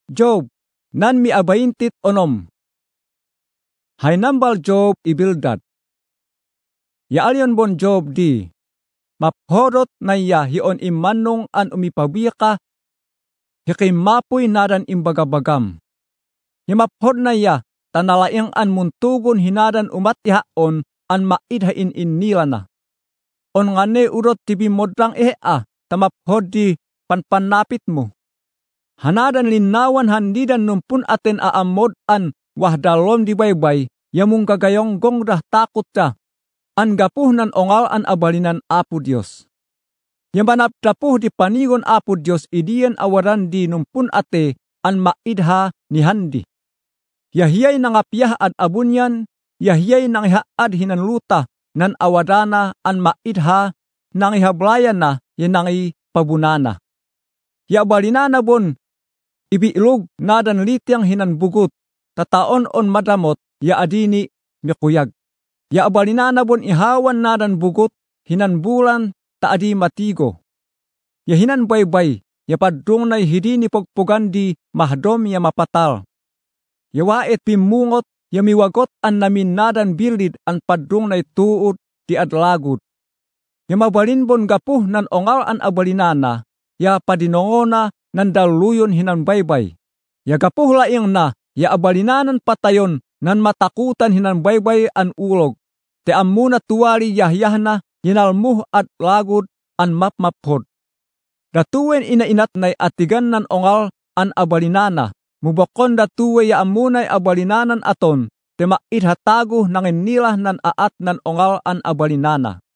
Job, nan mi abayintit onom. Hainambal Job ibildad. Ya alyon bon Job di. Maphodot na ya hiyon imanong an umipabika. Hikimapoy nadan imbagabagam. Himaphod na ya tanalaing an muntugon hinadan umatihaon an maidhain innila na. On ngane urot tibi modrang tamaphod di panpanapit mo. Hanadan linawan handidan numpun aten aamod an wahdalom di baybay, yamong gagayong gong dah takot ta. An gapuh nan ongal an abalinan Apo Dios. Yamanapdapuh di panigon Apo Dios idian awaran di numpun ate an maidha ni handi. Yahiyay nangapiyah ad abunyan, yahiyay nangihaad hinanluta nan awadana an maidha nangihablayan na yanangi pabunana. Ya balinana bon ibiilog nadan litiang hinanbugot, tataon on madamot ya adini mikuyag. Ya balinana bon ihawan nadan bugot hinanbulan taadi matigo. Ya hinan baybay ya padung na hidini pogpogan di mahdom ya mapatal. Ya waet pimungot ya miwagot an namin nadan bilid an padung na tuud di adlagud. Ya mabalin bon gapuh nan ongal an abalinana, ya padinongona nan daluyon hinan baybay. Ya gapuh laing na, ya abalinanan patayon nan matakutan hinan baybay an ulog. Te amuna tuwali yahyahna hinalmuh at lagud an mapmaphod. Datuwen inainat nay atigan nan ongal an abalinana. Mubakon datuwe ya amunay abalinanan aton. Te maidhatago nanginilah nan aat nan ongal an abalinana.